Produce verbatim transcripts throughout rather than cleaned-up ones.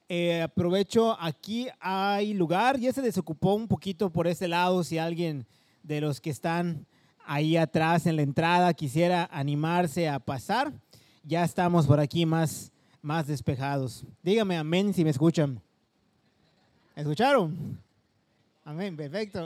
Eh, aprovecho, aquí hay lugar, ya se desocupó un poquito por este lado, si alguien de los que están ahí atrás en la entrada quisiera animarse a pasar, ya estamos por aquí más, más despejados. Dígame amén si me escuchan. ¿Escucharon? Amén, perfecto.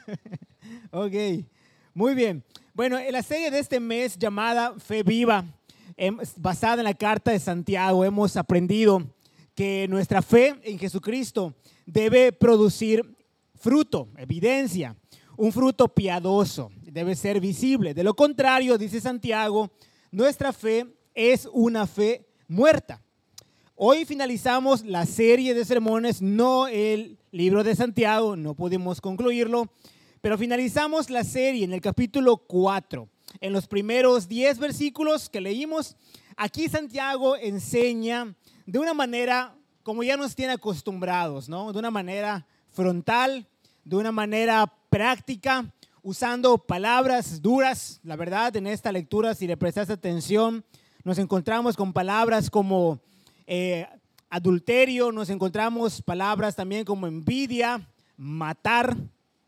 Ok, muy bien. Bueno, en la serie de este mes llamada Fe Viva, basada en la carta de Santiago, hemos aprendido que nuestra fe en Jesucristo debe producir fruto, evidencia, un fruto piadoso, debe ser visible. De lo contrario, dice Santiago, nuestra fe es una fe muerta. Hoy finalizamos la serie de sermones, no el libro de Santiago, no pudimos concluirlo, pero finalizamos la serie en el capítulo cuatro. En los primeros diez versículos que leímos, aquí Santiago enseña de una manera como ya nos tiene acostumbrados, ¿no? De una manera frontal, de una manera práctica, usando palabras duras. La verdad, en esta lectura, si le prestas atención, nos encontramos con palabras como eh, adulterio, nos encontramos palabras también como envidia, matar.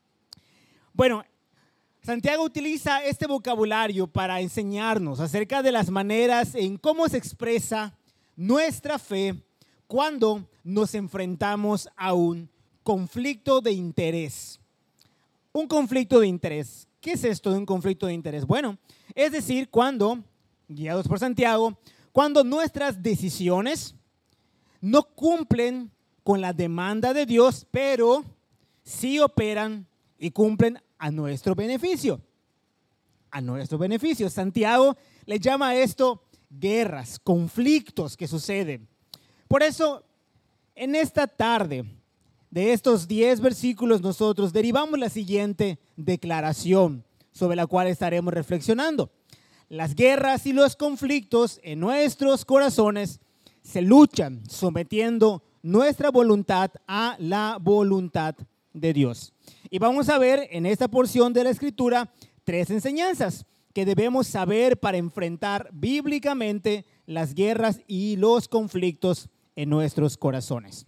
Bueno, Santiago utiliza este vocabulario para enseñarnos acerca de las maneras en cómo se expresa nuestra fe cuando nos enfrentamos a un conflicto de interés. Un conflicto de interés. ¿Qué es esto de un conflicto de interés? Bueno, es decir, cuando, guiados por Santiago, cuando nuestras decisiones no cumplen con la demanda de Dios, pero sí operan y cumplen a nuestro beneficio. A nuestro beneficio. Santiago le llama a esto guerras, conflictos que suceden. Por eso, en esta tarde, de estos diez versículos, nosotros derivamos la siguiente declaración sobre la cual estaremos reflexionando. Las guerras y los conflictos en nuestros corazones se luchan sometiendo nuestra voluntad a la voluntad de Dios. Y vamos a ver en esta porción de la Escritura tres enseñanzas que debemos saber para enfrentar bíblicamente las guerras y los conflictos en nuestros corazones.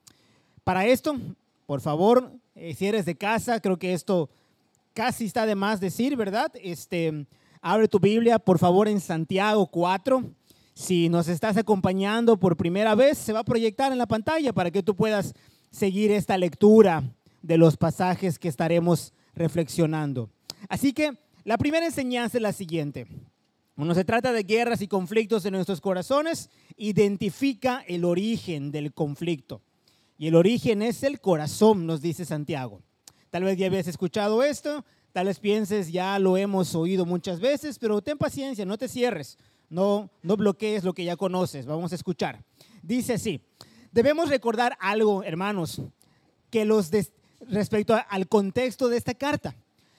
Para esto, por favor, eh, si eres de casa, creo que esto casi está de más decir, ¿verdad? Este, abre tu Biblia, por favor, en Santiago cuatro. Si nos estás acompañando por primera vez, se va a proyectar en la pantalla para que tú puedas seguir esta lectura de los pasajes que estaremos reflexionando. Así que la primera enseñanza es la siguiente. Cuando se trata de guerras y conflictos en nuestros corazones, identifica el origen del conflicto. Y el origen es el corazón, nos dice Santiago. Tal vez ya habías escuchado esto, tal vez pienses ya lo hemos oído muchas veces, pero ten paciencia, no te cierres, no, no bloquees lo que ya conoces, vamos a escuchar. Dice así, debemos recordar algo, hermanos, que los de, respecto a, al contexto de esta carta.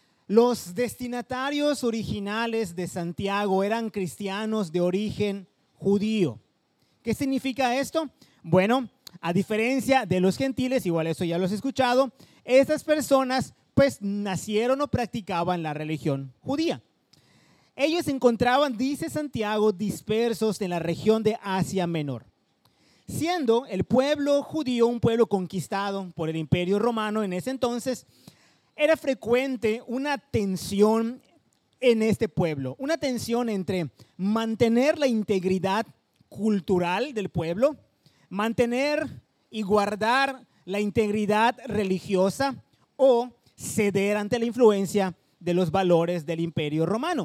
Los destinatarios originales de Santiago eran cristianos de origen judío. ¿Qué significa esto? Bueno, a diferencia de los gentiles, igual eso ya lo has escuchado, estas personas pues nacieron o practicaban la religión judía. Ellos se encontraban, dice Santiago, dispersos en la región de Asia Menor. Siendo el pueblo judío un pueblo conquistado por el Imperio Romano en ese entonces, era frecuente una tensión en este pueblo, una tensión entre mantener la integridad cultural del pueblo, mantener y guardar la integridad religiosa o ceder ante la influencia de los valores del Imperio Romano.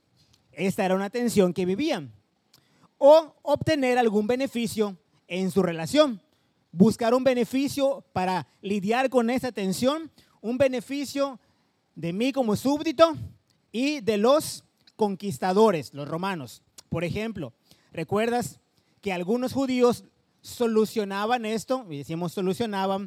Esta era una tensión que vivían. O obtener algún beneficio en su relación, buscar un beneficio para lidiar con esa tensión, un beneficio de mí como súbdito y de los conquistadores, los romanos. Por ejemplo, ¿recuerdas que algunos judíos solucionaban esto? Y decimos solucionaban,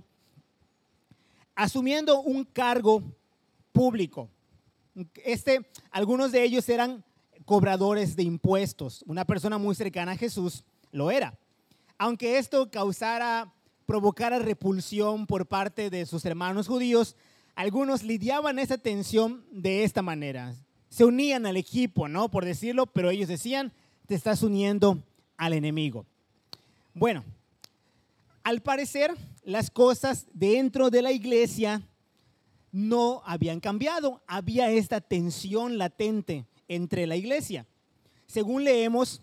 asumiendo un cargo público. Este, algunos de ellos eran cobradores de impuestos. Una persona muy cercana a Jesús lo era. Aunque esto causara, provocara repulsión por parte de sus hermanos judíos, algunos lidiaban esa tensión de esta manera. Se unían al equipo, ¿no? Por decirlo, pero ellos decían, te estás uniendo al enemigo. Bueno, Al parecer, las cosas dentro de la iglesia no habían cambiado. Había esta tensión latente entre la iglesia. Según leemos,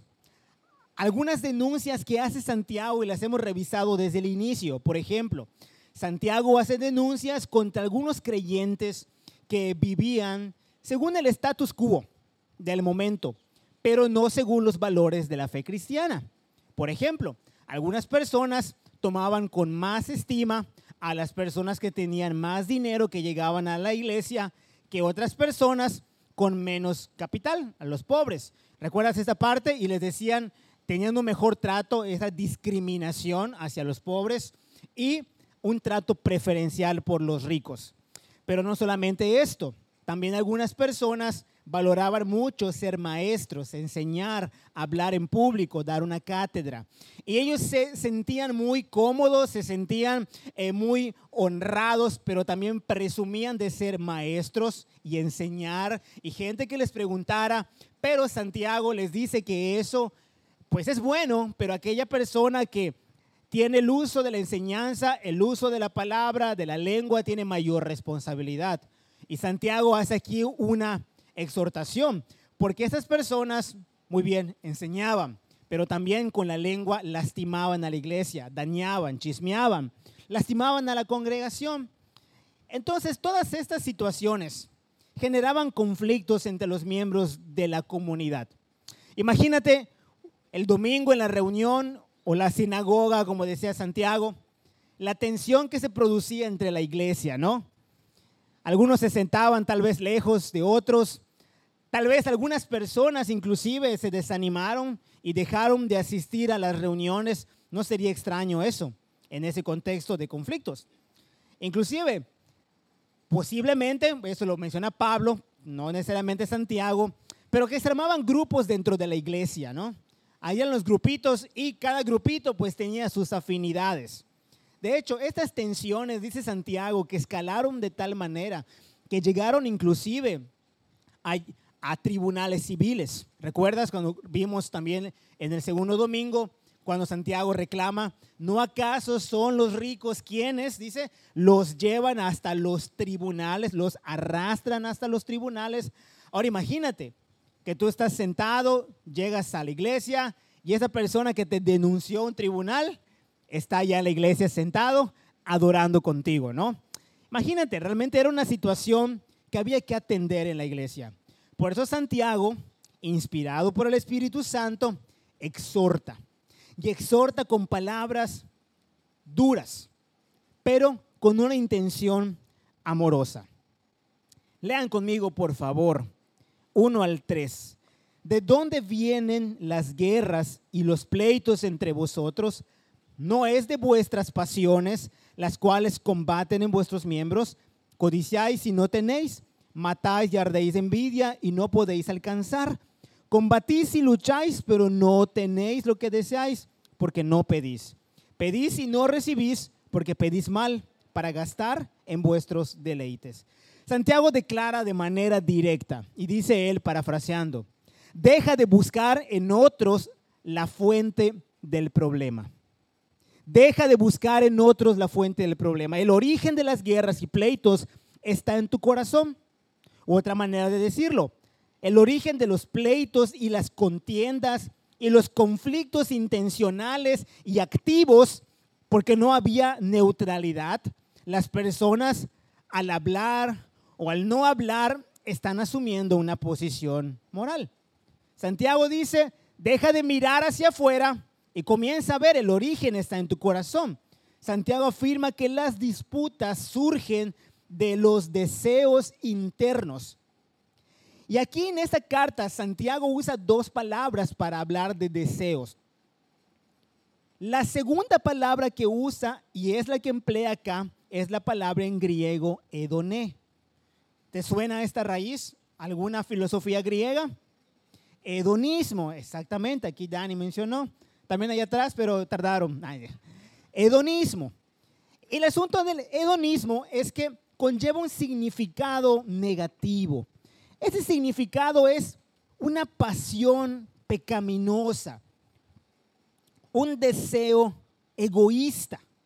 algunas denuncias que hace Santiago y las hemos revisado desde el inicio. Por ejemplo, Santiago hace denuncias contra algunos creyentes que vivían según el status quo del momento, pero no según los valores de la fe cristiana. Por ejemplo, algunas personas tomaban con más estima a las personas que tenían más dinero, que llegaban a la iglesia, que otras personas con menos capital, a los pobres. ¿Recuerdas esta parte? Y les decían, tenían un mejor trato, esa discriminación hacia los pobres y un trato preferencial por los ricos. Pero no solamente esto, también algunas personas valoraban mucho ser maestros, enseñar, hablar en público, dar una cátedra. Y ellos se sentían muy cómodos, se sentían eh, muy honrados, pero también presumían de ser maestros y enseñar. Y gente que les preguntara, pero Santiago les dice que eso pues es bueno, pero aquella persona que tiene el uso de la enseñanza, el uso de la palabra, de la lengua, tiene mayor responsabilidad. Y Santiago hace aquí una exhortación, porque esas personas, muy bien, enseñaban, pero también con la lengua lastimaban a la iglesia, dañaban, chismeaban, lastimaban a la congregación. Entonces, todas estas situaciones generaban conflictos entre los miembros de la comunidad. Imagínate el domingo en la reunión o la sinagoga, como decía Santiago, la tensión que se producía entre la iglesia, ¿no? Algunos se sentaban tal vez lejos de otros. Tal vez algunas personas inclusive se desanimaron y dejaron de asistir a las reuniones. No sería extraño eso en ese contexto de conflictos. Inclusive, posiblemente, eso lo menciona Pablo, no necesariamente Santiago, pero que se armaban grupos dentro de la iglesia, ¿no? Había los grupitos y cada grupito pues tenía sus afinidades. De hecho, estas tensiones, dice Santiago, que escalaron de tal manera que llegaron inclusive a, a tribunales civiles. ¿Recuerdas cuando vimos también en el segundo domingo, cuando Santiago reclama, ¿no acaso son los ricos quienes, dice, los llevan hasta los tribunales, los arrastran hasta los tribunales? Ahora imagínate que tú estás sentado, llegas a la iglesia y esa persona que te denunció a un tribunal está allá en la iglesia sentado adorando contigo, ¿no? Imagínate, realmente era una situación que había que atender en la iglesia. Por eso Santiago, inspirado por el Espíritu Santo, exhorta. Y exhorta con palabras duras, pero con una intención amorosa. Lean conmigo, por favor, uno al tres. ¿De dónde vienen las guerras y los pleitos entre vosotros? ¿No es de vuestras pasiones, las cuales combaten en vuestros miembros? Codiciáis y no tenéis, matáis y ardéis de envidia y no podéis alcanzar. Combatís y lucháis, pero no tenéis lo que deseáis, porque no pedís. Pedís y no recibís, porque pedís mal, para gastar en vuestros deleites. Santiago declara de manera directa, y dice él parafraseando, deja de buscar en otros la fuente del problema. Deja de buscar en otros la fuente del problema. El origen de las guerras y pleitos está en tu corazón. Otra manera de decirlo, el origen de los pleitos y las contiendas y los conflictos intencionales y activos, porque no había neutralidad. Las personas al hablar o al no hablar están asumiendo una posición moral. Santiago dice, deja de mirar hacia afuera y comienza a ver, el origen está en tu corazón. Santiago afirma que las disputas surgen de los deseos internos. Y aquí en esta carta, Santiago usa dos palabras para hablar de deseos. La segunda palabra que usa, y es la que emplea acá, es la palabra en griego hedoné. ¿Te suena esta raíz? ¿Alguna filosofía griega? Hedonismo, exactamente, aquí Dani mencionó. También allá atrás, pero tardaron. Ay, hedonismo. El asunto del hedonismo es que conlleva un significado negativo. Ese significado es una pasión pecaminosa, un deseo egoísta.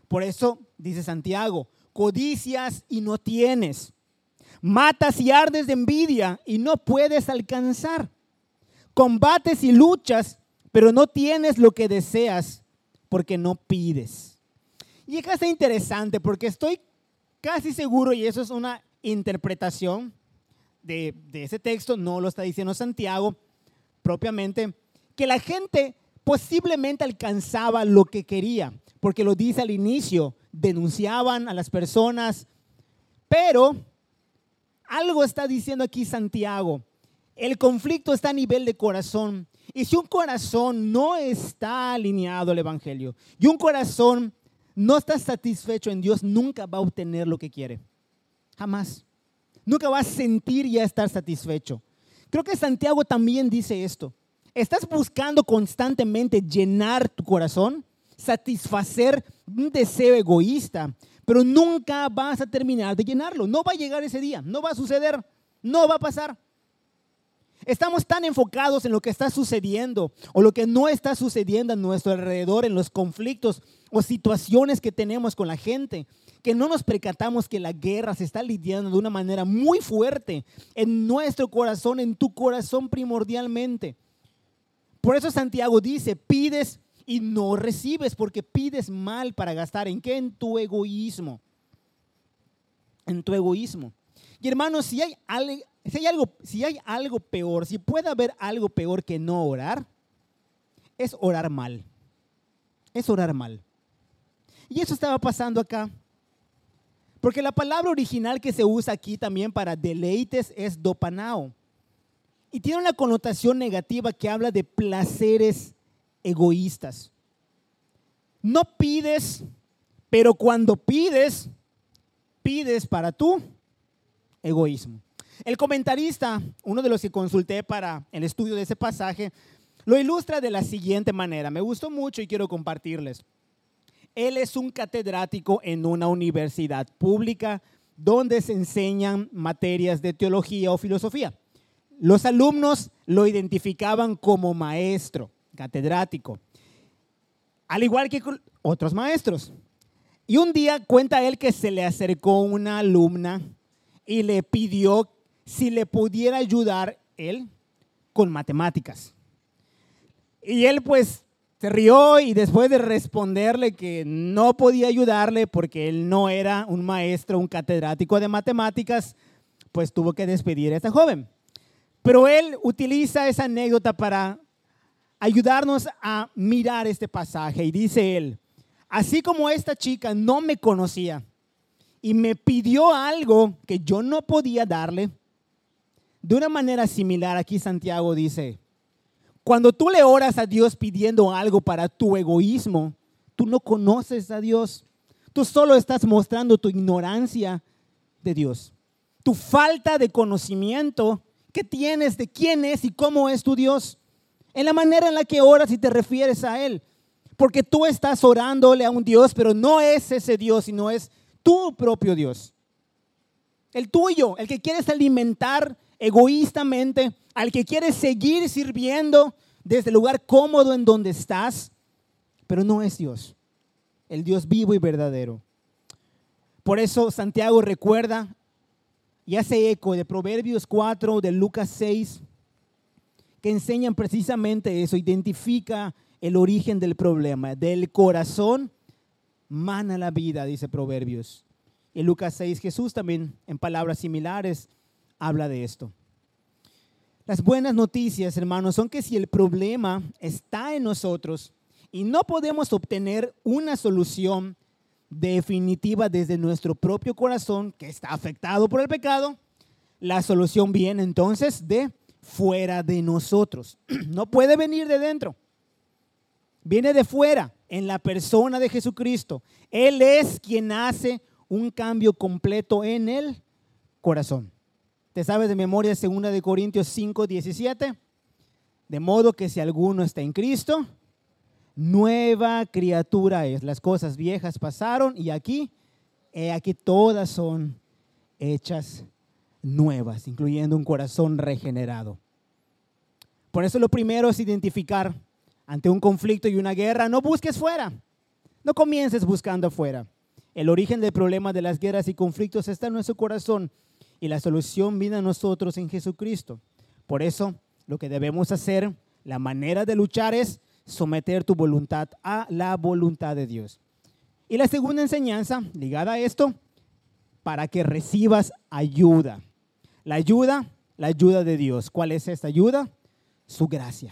Por eso dice Santiago, codicias y no tienes. Matas y ardes de envidia y no puedes alcanzar. Combates y luchas, pero no tienes lo que deseas porque no pides. Y acá está interesante porque estoy casi seguro, y eso es una interpretación de, de ese texto, no lo está diciendo Santiago propiamente, que la gente posiblemente alcanzaba lo que quería, porque lo dice al inicio, denunciaban a las personas, pero algo está diciendo aquí Santiago. El conflicto está a nivel de corazón. Y si un corazón no está alineado al evangelio y un corazón no está satisfecho en Dios, nunca va a obtener lo que quiere. Jamás. Nunca va a sentir ya estar satisfecho. Creo que Santiago también dice esto. ¿Estás buscando constantemente llenar tu corazón? Satisfacer un deseo egoísta, pero nunca vas a terminar de llenarlo. No va a llegar ese día, no va a suceder, no va a pasar. Estamos tan enfocados en lo que está sucediendo o lo que no está sucediendo a nuestro alrededor, en los conflictos o situaciones que tenemos con la gente, que no nos percatamos que la guerra se está lidiando de una manera muy fuerte en nuestro corazón, en tu corazón primordialmente. Por eso Santiago dice, pides y no recibes, porque pides mal para gastar. ¿En qué? En tu egoísmo. En tu egoísmo. Y hermanos, si hay, algo, si hay algo, si hay algo peor, si puede haber algo peor que no orar, es orar mal. Es orar mal. Y eso estaba pasando acá. Porque la palabra original que se usa aquí también para deleites es dopanao. Y tiene una connotación negativa que habla de placeres egoístas. No pides, pero cuando pides, pides para tu egoísmo. El comentarista, uno de los que consulté para el estudio de ese pasaje, lo ilustra de la siguiente manera. Me gustó mucho y quiero compartirles. Él es un catedrático en una universidad pública donde se enseñan materias de teología o filosofía. Los alumnos lo identificaban como maestro, catedrático, al igual que otros maestros. Y un día cuenta él que se le acercó una alumna y le pidió si le pudiera ayudar él con matemáticas. Y él pues se rió y después de responderle que no podía ayudarle porque él no era un maestro, un catedrático de matemáticas, pues tuvo que despedir a esta joven. Pero él utiliza esa anécdota para ayudarnos a mirar este pasaje y dice él, así como esta chica no me conocía y me pidió algo que yo no podía darle, de una manera similar aquí Santiago dice, cuando tú le oras a Dios pidiendo algo para tu egoísmo, tú no conoces a Dios, tú solo estás mostrando tu ignorancia de Dios, tu falta de conocimiento que tienes de quién es y cómo es tu Dios, en la manera en la que oras y te refieres a Él. Porque tú estás orándole a un Dios, pero no es ese Dios, sino es tu propio Dios. El tuyo, el que quieres alimentar egoístamente, al que quieres seguir sirviendo desde el lugar cómodo en donde estás, pero no es Dios, el Dios vivo y verdadero. Por eso Santiago recuerda y hace eco de Proverbios cuatro, de Lucas seis, que enseñan precisamente eso, identifica el origen del problema. Del corazón mana la vida, dice Proverbios. En Lucas seis, Jesús también en palabras similares habla de esto. Las buenas noticias, hermanos, son que si el problema está en nosotros y no podemos obtener una solución definitiva desde nuestro propio corazón que está afectado por el pecado, la solución viene entonces de fuera de nosotros. No puede venir de dentro. Viene de fuera, en la persona de Jesucristo. Él es quien hace un cambio completo en el corazón. ¿Te sabes de memoria segunda de Corintios cinco, diecisiete? De modo que si alguno está en Cristo, nueva criatura es. Las cosas viejas pasaron y aquí, he aquí todas son hechas nuevas, incluyendo un corazón regenerado. Por eso lo primero es identificar ante un conflicto y una guerra, no busques fuera, No comiences buscando afuera. El origen del problema de las guerras y conflictos está en nuestro corazón y la solución viene a nosotros en Jesucristo. Por eso, lo que debemos hacer, la manera de luchar es someter tu voluntad a la voluntad de Dios. Y la segunda enseñanza ligada a esto, para que recibas ayuda. La ayuda, la ayuda de Dios. ¿Cuál es esta ayuda? Su gracia.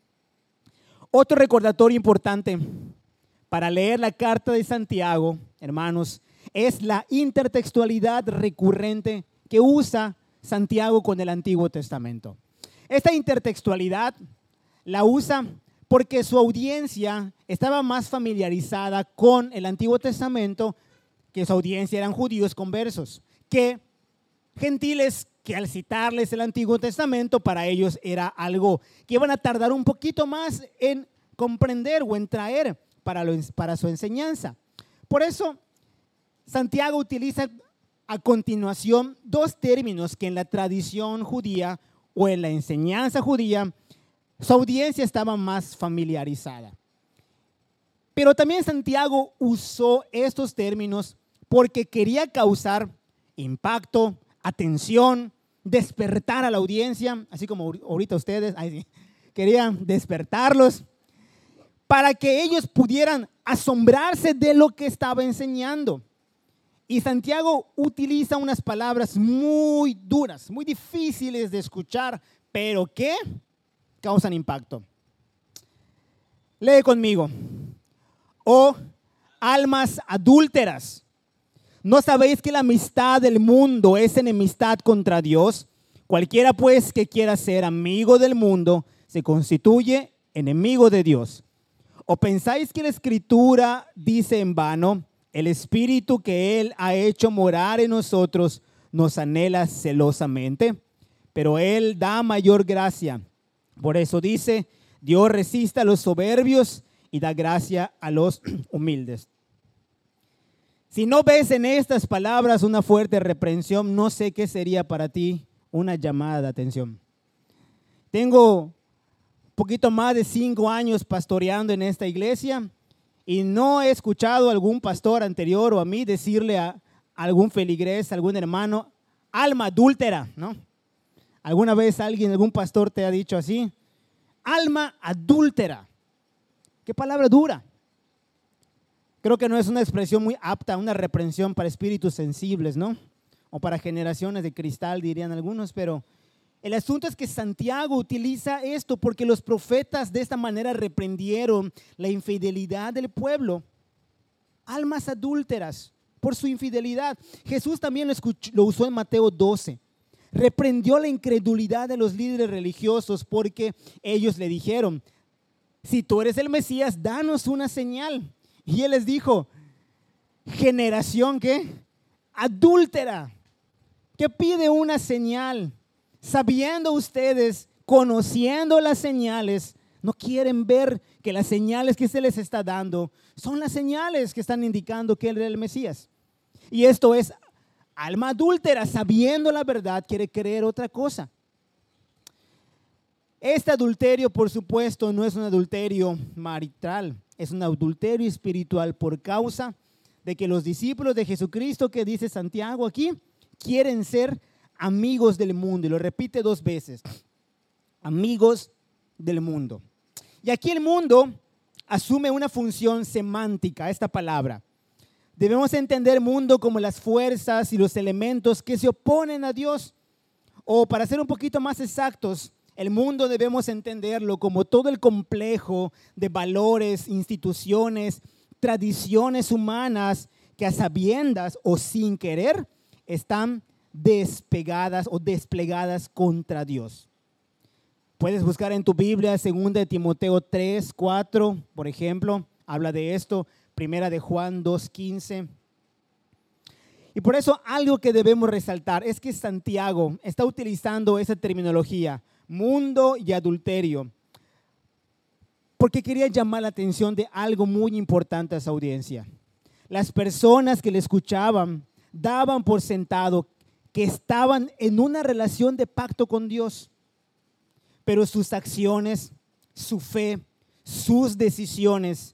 Otro recordatorio importante para leer la carta de Santiago, hermanos, es la intertextualidad recurrente que usa Santiago con el Antiguo Testamento. Esta intertextualidad la usa porque su audiencia estaba más familiarizada con el Antiguo Testamento, que su audiencia eran judíos conversos, que gentiles que al citarles el Antiguo Testamento para ellos era algo que iban a tardar un poquito más en comprender o en traer para, lo, para su enseñanza. Por eso Santiago utiliza a continuación dos términos que en la tradición judía o en la enseñanza judía su audiencia estaba más familiarizada. Pero también Santiago usó estos términos porque quería causar impacto, atención, despertar a la audiencia, así como ahorita ustedes, ay, sí, quería despertarlos para que ellos pudieran asombrarse de lo que estaba enseñando. Y Santiago utiliza unas palabras muy duras, muy difíciles de escuchar, pero que causan impacto. Lee conmigo. Oh, almas adúlteras, ¿no sabéis que la amistad del mundo es enemistad contra Dios? Cualquiera pues que quiera ser amigo del mundo se constituye enemigo de Dios. ¿O pensáis que la Escritura dice en vano, el Espíritu que Él ha hecho morar en nosotros nos anhela celosamente? Pero Él da mayor gracia. Por eso dice, Dios resiste a los soberbios y da gracia a los humildes. Si no ves en estas palabras una fuerte reprensión, no sé qué sería para ti una llamada de atención. Tengo un poquito más de cinco años pastoreando en esta iglesia y no he escuchado a algún pastor anterior o a mí decirle a algún feligrés, a algún hermano, alma adúltera, ¿no? ¿Alguna vez alguien, algún pastor te ha dicho así? Alma adúltera. ¿Qué palabra dura? Creo que no es una expresión muy apta, una reprensión para espíritus sensibles, ¿no? O para generaciones de cristal, dirían algunos, pero el asunto es que Santiago utiliza esto porque los profetas de esta manera reprendieron la infidelidad del pueblo. Almas adúlteras por su infidelidad. Jesús también lo, escuchó, lo usó en Mateo doce. Reprendió la incredulidad de los líderes religiosos porque ellos le dijeron, si tú eres el Mesías, danos una señal. Y él les dijo, generación ¿qué? Adúltera, que pide una señal, sabiendo ustedes, conociendo las señales, no quieren ver que las señales que se les está dando son las señales que están indicando que él era el Mesías. Y esto es alma adúltera, sabiendo la verdad, quiere creer otra cosa. Este adulterio, por supuesto, no es un adulterio marital, es un adulterio espiritual por causa de que los discípulos de Jesucristo, que dice Santiago aquí, quieren ser amigos del mundo. Y lo repite dos veces, amigos del mundo. Y aquí el mundo asume una función semántica, esta palabra. Debemos entender mundo como las fuerzas y los elementos que se oponen a Dios. O para ser un poquito más exactos, el mundo debemos entenderlo como todo el complejo de valores, instituciones, tradiciones humanas que a sabiendas o sin querer están despegadas o desplegadas contra Dios. Puedes buscar en tu Biblia segunda de Timoteo tres, cuatro, por ejemplo, habla de esto, primera de Juan dos, quince. Y por eso algo que debemos resaltar es que Santiago está utilizando esa terminología, mundo y adulterio, porque quería llamar la atención de algo muy importante a esa audiencia. Las personas que le escuchaban daban por sentado que estaban en una relación de pacto con Dios, pero sus acciones, su fe, sus decisiones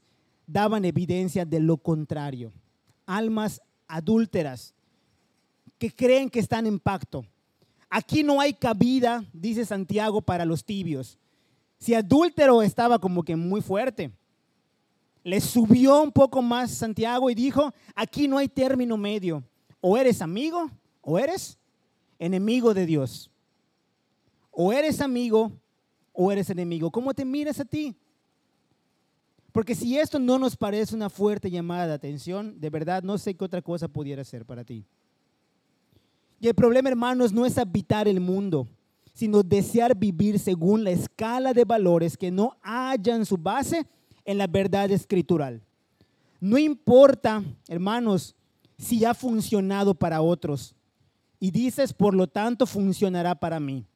daban evidencia de lo contrario. Almas adúlteras que creen que están en pacto. Aquí no hay cabida, dice Santiago, para los tibios. Si adúltero estaba como que muy fuerte, le subió un poco más Santiago y dijo, aquí no hay término medio. O eres amigo o eres enemigo de Dios. O eres amigo o eres enemigo. ¿Cómo te miras a ti? Porque si esto no nos parece una fuerte llamada de atención, de verdad no sé qué otra cosa pudiera ser para ti. Y el problema, hermanos, no es habitar el mundo, sino desear vivir según la escala de valores que no hallan su base en la verdad escritural. No importa, hermanos, si ha funcionado para otros y dices, por lo tanto, funcionará para mí.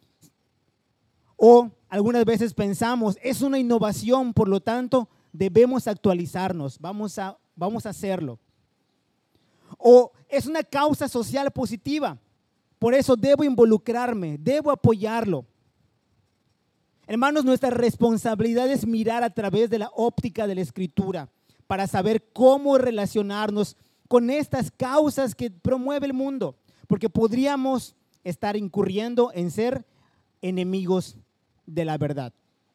O algunas veces pensamos, es una innovación, por lo tanto, debemos actualizarnos, vamos a, vamos a hacerlo. O es una causa social positiva, por eso debo involucrarme, debo apoyarlo. Hermanos, nuestra responsabilidad es mirar a través de la óptica de la Escritura para saber cómo relacionarnos con estas causas que promueve el mundo, porque podríamos estar incurriendo en ser enemigos de la verdad.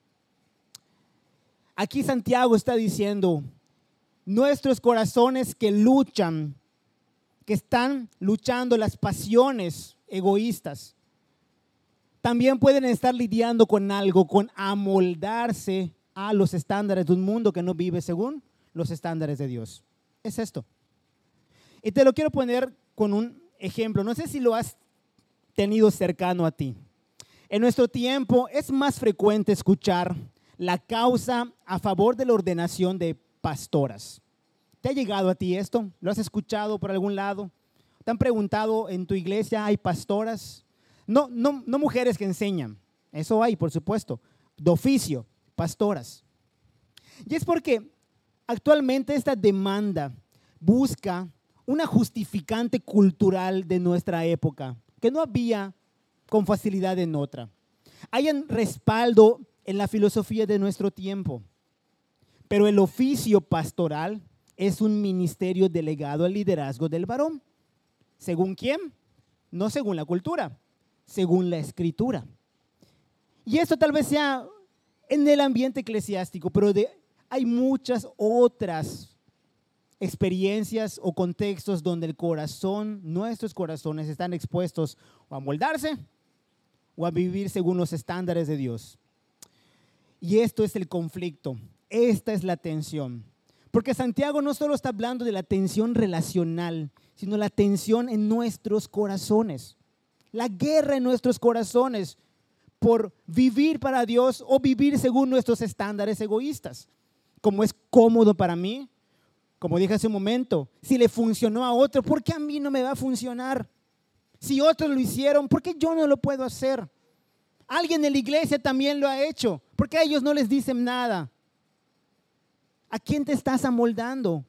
Aquí Santiago está diciendo, nuestros corazones que luchan, que están luchando las pasiones egoístas, también pueden estar lidiando con algo, con amoldarse a los estándares de un mundo que no vive según los estándares de Dios. Es esto. Y te lo quiero poner con un ejemplo. No sé si lo has tenido cercano a ti. En nuestro tiempo es más frecuente escuchar la causa a favor de la ordenación de pastoras. ¿Te ha llegado a ti esto? ¿Lo has escuchado por algún lado? ¿Te han preguntado en tu iglesia hay pastoras? No, no, no mujeres que enseñan, eso hay, por supuesto, de oficio, pastoras. Y es porque actualmente esta demanda busca una justificante cultural de nuestra época, que no había con facilidad en otra. Hay un respaldo en la filosofía de nuestro tiempo, pero el oficio pastoral es un ministerio delegado al liderazgo del varón. ¿Según quién? No según la cultura, según la Escritura. Y esto tal vez sea en el ambiente eclesiástico, pero de, hay muchas otras experiencias o contextos donde el corazón, nuestros corazones están expuestos o a moldarse o a vivir según los estándares de Dios. Y esto es el conflicto, esta es la tensión. Porque Santiago no solo está hablando de la tensión relacional, sino la tensión en nuestros corazones. La guerra en nuestros corazones por vivir para Dios o vivir según nuestros estándares egoístas. Como es cómodo para mí, como dije hace un momento, si le funcionó a otro, ¿por qué a mí no me va a funcionar? Si otros lo hicieron, ¿por qué yo no lo puedo hacer? Alguien en la iglesia también lo ha hecho, ¿por qué a ellos no les dicen nada? ¿A quién te estás amoldando?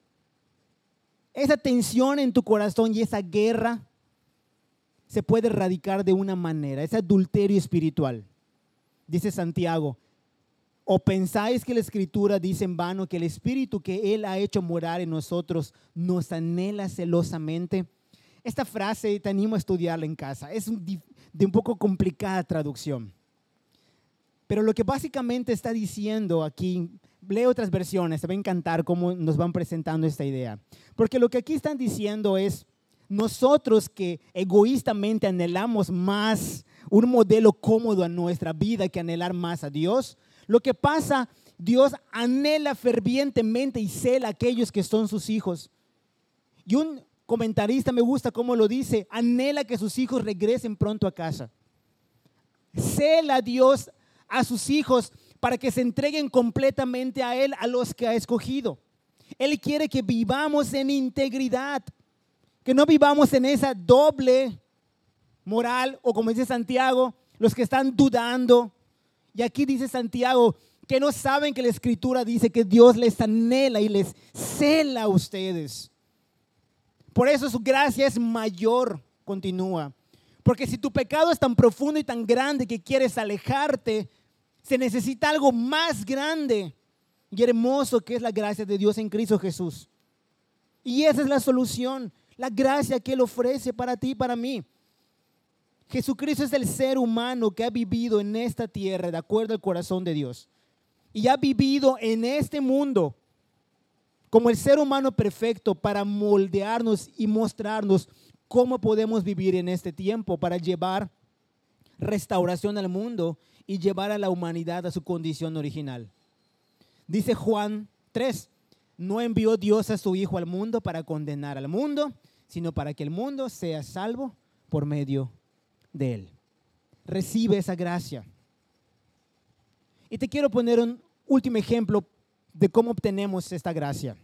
Esa tensión en tu corazón y esa guerra se puede erradicar de una manera, ese adulterio espiritual. Dice Santiago, ¿o pensáis que la Escritura dice en vano que el Espíritu que Él ha hecho morar en nosotros nos anhela celosamente? Esta frase te animo a estudiarla en casa, es de un poco complicada traducción. Pero lo que básicamente está diciendo aquí, lee otras versiones, te va a encantar cómo nos van presentando esta idea. Porque lo que aquí están diciendo es, nosotros que egoístamente anhelamos más un modelo cómodo en nuestra vida que anhelar más a Dios, lo que pasa, Dios anhela fervientemente y cela a aquellos que son sus hijos. Y un comentarista, me gusta cómo lo dice, anhela que sus hijos regresen pronto a casa. Cela a Dios a sus hijos para que se entreguen completamente a Él, a los que ha escogido. Él quiere que vivamos en integridad, que no vivamos en esa doble moral, o como dice Santiago, los que están dudando. Y aquí dice Santiago, que no saben que la Escritura dice que Dios les anhela y les cela a ustedes. Por eso su gracia es mayor, continúa. Porque si tu pecado es tan profundo y tan grande que quieres alejarte, se necesita algo más grande. y hermoso que es la gracia de Dios en Cristo Jesús. Y esa es la solución, la gracia que Él ofrece para ti y para mí. Jesucristo es el ser humano que ha vivido en esta tierra de acuerdo al corazón de Dios. Y ha vivido en este mundo como el ser humano perfecto para moldearnos y mostrarnos cómo podemos vivir en este tiempo para llevar restauración al mundo y llevar a la humanidad a su condición original. Dice Juan tres, no envió Dios a su Hijo al mundo para condenar al mundo, sino para que el mundo sea salvo por medio de Él. Recibe esa gracia. Y te quiero poner un último ejemplo de cómo obtenemos esta gracia.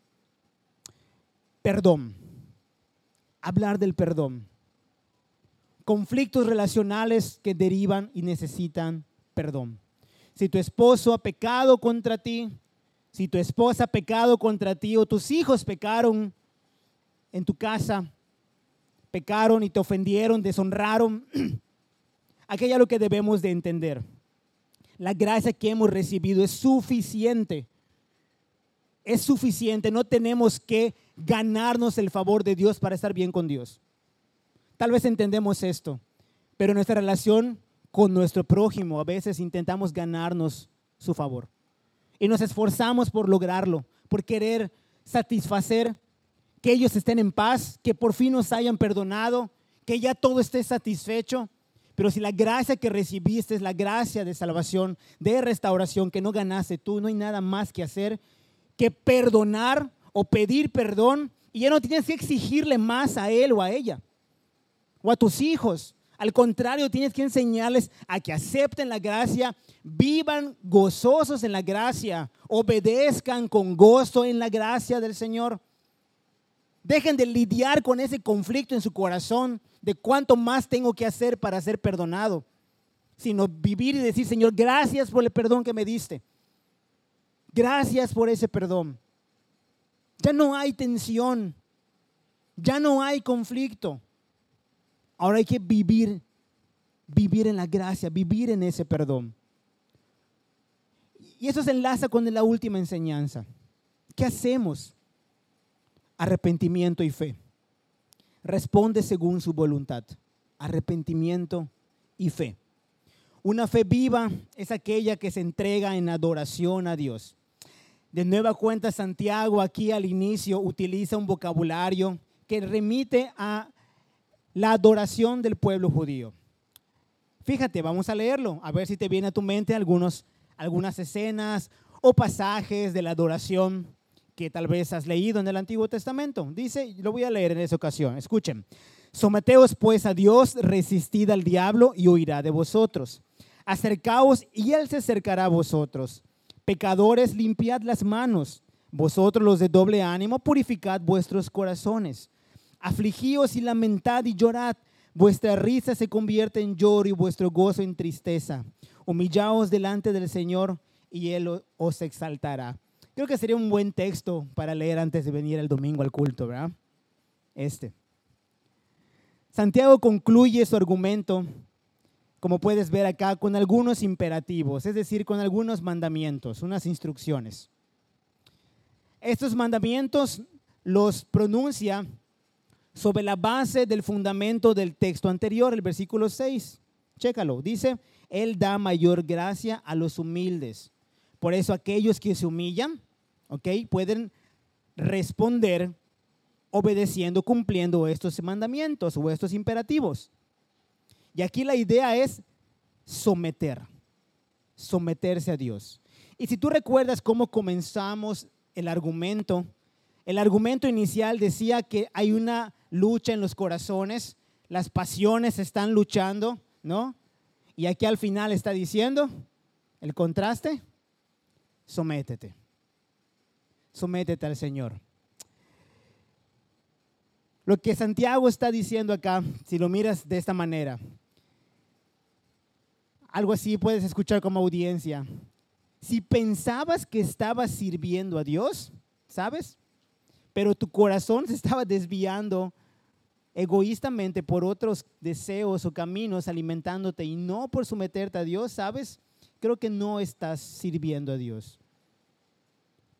Perdón. Hablar del perdón. Conflictos relacionales que derivan y necesitan perdón. Si tu esposo ha pecado contra ti, si tu esposa ha pecado contra ti o tus hijos pecaron en tu casa, pecaron y te ofendieron, deshonraron, aquí hay algo que debemos de entender. La gracia que hemos recibido es suficiente. Es suficiente, no tenemos que ganarnos el favor de Dios para estar bien con Dios. Tal vez entendemos esto, pero nuestra relación con nuestro prójimo a veces intentamos ganarnos su favor. Y nos esforzamos por lograrlo, por querer satisfacer, que ellos estén en paz, que por fin nos hayan perdonado, que ya todo esté satisfecho. Pero si la gracia que recibiste es la gracia de salvación, de restauración, que no ganaste tú, no hay nada más que hacer que perdonar o pedir perdón, y ya no tienes que exigirle más a él o a ella o a tus hijos. Al contrario, tienes que enseñarles a que acepten la gracia, vivan gozosos en la gracia, obedezcan con gozo en la gracia del Señor. Dejen de lidiar con ese conflicto en su corazón de cuánto más tengo que hacer para ser perdonado, sino vivir y decir, Señor, gracias por el perdón que me diste. Gracias por ese perdón. Ya no hay tensión, ya no hay conflicto. Ahora hay que vivir, vivir en la gracia, vivir en ese perdón. Y eso se enlaza con la última enseñanza. ¿Qué hacemos? Arrepentimiento y fe. Responde según su voluntad. Arrepentimiento y fe. Una fe viva es aquella que se entrega en adoración a Dios. De nueva cuenta, Santiago aquí al inicio utiliza un vocabulario que remite a la adoración del pueblo judío. Fíjate, vamos a leerlo, a ver si te viene a tu mente algunos, algunas escenas o pasajes de la adoración que tal vez has leído en el Antiguo Testamento. Dice, lo voy a leer en esa ocasión, escuchen. Someteos pues a Dios, resistid al diablo y huirá de vosotros. Acercaos y Él se acercará a vosotros. Pecadores, limpiad las manos. Vosotros los de doble ánimo, purificad vuestros corazones. Afligíos y lamentad y llorad. Vuestra risa se convierte en lloro y vuestro gozo en tristeza. Humillaos delante del Señor y Él os exaltará. Creo que sería un buen texto para leer antes de venir el domingo al culto, ¿verdad? Este. Santiago concluye su argumento, como puedes ver acá, con algunos imperativos, es decir, con algunos mandamientos, unas instrucciones. Estos mandamientos los pronuncia sobre la base del fundamento del texto anterior, el versículo seis. Chécalo, dice, Él da mayor gracia a los humildes. Por eso aquellos que se humillan, ¿ok?, pueden responder obedeciendo, cumpliendo estos mandamientos o estos imperativos. Y aquí la idea es someter, someterse a Dios. Y si tú recuerdas cómo comenzamos el argumento, el argumento inicial decía que hay una lucha en los corazones, las pasiones están luchando, ¿no? Y aquí al final está diciendo, el contraste, sométete, sométete al Señor. Lo que Santiago está diciendo acá, si lo miras de esta manera, algo así puedes escuchar como audiencia. Si pensabas que estabas sirviendo a Dios, ¿sabes?, pero tu corazón se estaba desviando egoístamente por otros deseos o caminos, alimentándote y no por someterte a Dios, ¿sabes? Creo que no estás sirviendo a Dios.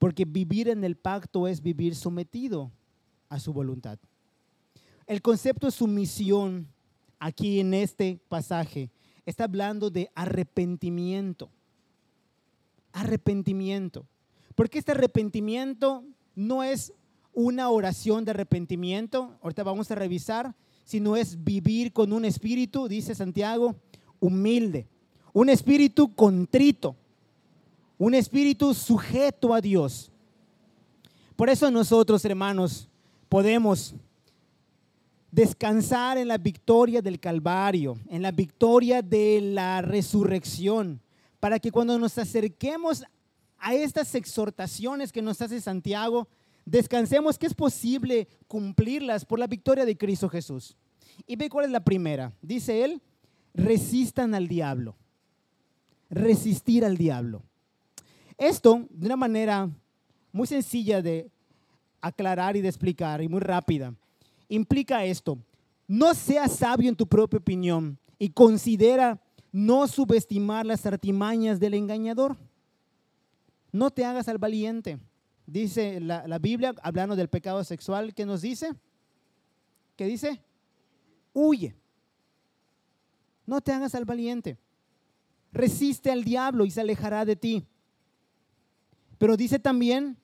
porque vivir en el pacto es vivir sometido a su voluntad. El concepto de sumisión aquí en este pasaje está hablando de arrepentimiento. Arrepentimiento. Porque este arrepentimiento no es una oración de arrepentimiento, ahorita vamos a revisar, sino es vivir con un espíritu, dice Santiago, humilde, un espíritu contrito, un espíritu sujeto a Dios. Por eso nosotros, hermanos, podemos descansar en la victoria del Calvario, en la victoria de la resurrección, para que cuando nos acerquemos a estas exhortaciones que nos hace Santiago, descansemos que es posible cumplirlas por la victoria de Cristo Jesús. Y ve cuál es la primera. Dice él, resistan al diablo. Resistir al diablo. Esto, de una manera muy sencilla de aclarar y de explicar y muy rápida, implica esto: no seas sabio en tu propia opinión y considera no subestimar las artimañas del engañador. No te hagas al valiente. Dice la, la Biblia, hablando del pecado sexual, ¿qué nos dice? ¿Qué dice? Huye. No te hagas al valiente. Resiste al diablo y se alejará de ti. Pero dice también,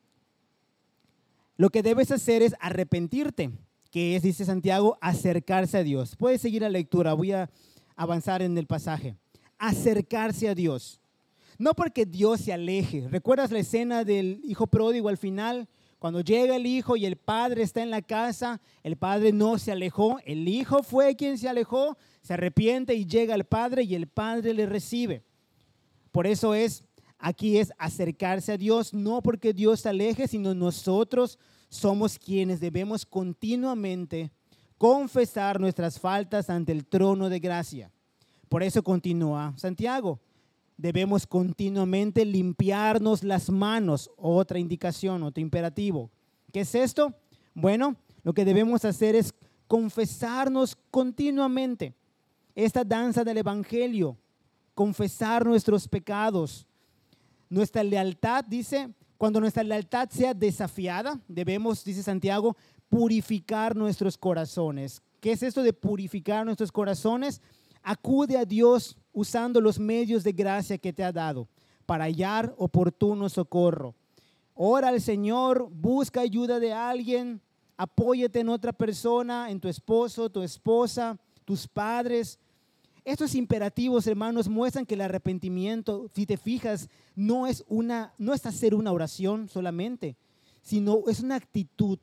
lo que debes hacer es arrepentirte, que es, dice Santiago, acercarse a Dios. Puedes seguir la lectura, voy a avanzar en el pasaje. Acercarse a Dios. No porque Dios se aleje. ¿Recuerdas la escena del hijo pródigo al final? Cuando llega el hijo y el padre está en la casa, el padre no se alejó, el hijo fue quien se alejó, se arrepiente y llega al padre y el padre le recibe. Por eso es, aquí es acercarse a Dios, no porque Dios se aleje, sino nosotros somos quienes debemos continuamente confesar nuestras faltas ante el trono de gracia. Por eso continúa Santiago. Debemos continuamente limpiarnos las manos, otra indicación, otro imperativo. ¿Qué es esto? Bueno, lo que debemos hacer es confesarnos continuamente. Esta danza del evangelio, confesar nuestros pecados. Nuestra lealtad, dice, cuando nuestra lealtad sea desafiada, debemos, dice Santiago, purificar nuestros corazones. ¿Qué es esto de purificar nuestros corazones? Acude a Dios usando los medios de gracia que te ha dado para hallar oportuno socorro. Ora al Señor, busca ayuda de alguien, apóyate en otra persona, en tu esposo, tu esposa, tus padres. Estos imperativos, hermanos, muestran que el arrepentimiento, si te fijas, no es, una, no es hacer una oración solamente, sino es una actitud,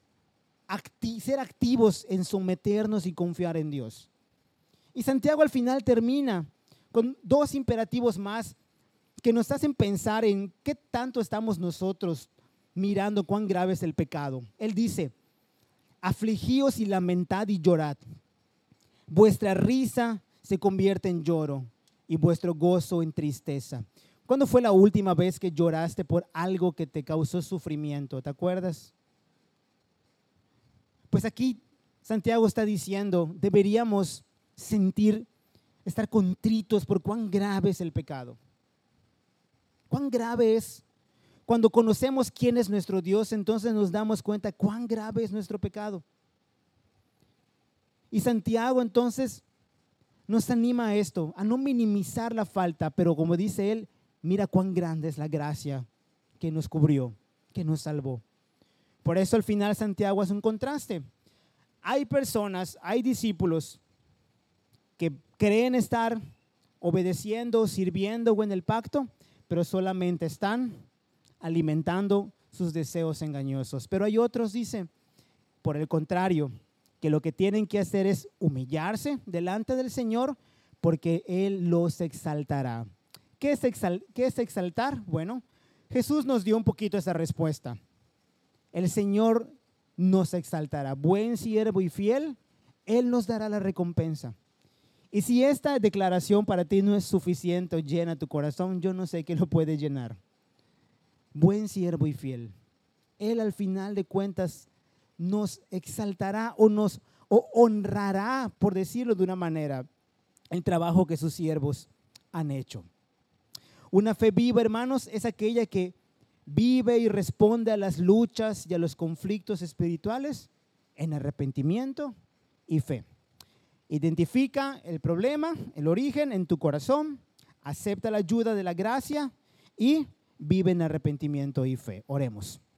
acti- ser activos en someternos y confiar en Dios. Y Santiago al final termina con dos imperativos más que nos hacen pensar en qué tanto estamos nosotros mirando cuán grave es el pecado. Él dice, afligíos y lamentad y llorad. Vuestra risa se convierte en lloro y vuestro gozo en tristeza. ¿Cuándo fue la última vez que lloraste por algo que te causó sufrimiento? ¿Te acuerdas? Pues aquí Santiago está diciendo, deberíamos sentir, estar contritos por cuán grave es el pecado. Cuán grave es. Cuando conocemos quién es nuestro Dios, entonces nos damos cuenta cuán grave es nuestro pecado. Y Santiago entonces nos anima a esto, a no minimizar la falta, pero como dice él, mira cuán grande es la gracia que nos cubrió, que nos salvó. Por eso al final Santiago hace un contraste. Hay personas, hay discípulos que creen estar obedeciendo, sirviendo o en el pacto, pero solamente están alimentando sus deseos engañosos. Pero hay otros, dice, por el contrario, que lo que tienen que hacer es humillarse delante del Señor porque Él los exaltará. ¿Qué es, exal- qué es exaltar? Bueno, Jesús nos dio un poquito esa respuesta. El Señor nos exaltará. Buen siervo y fiel, Él nos dará la recompensa. Y si esta declaración para ti no es suficiente o llena tu corazón, yo no sé qué lo puede llenar. Buen siervo y fiel. Él al final de cuentas nos exaltará o nos o honrará, por decirlo de una manera, el trabajo que sus siervos han hecho. Una fe viva, hermanos, es aquella que vive y responde a las luchas y a los conflictos espirituales en arrepentimiento y fe. Identifica el problema, el origen en tu corazón, acepta la ayuda de la gracia y vive en arrepentimiento y fe. Oremos.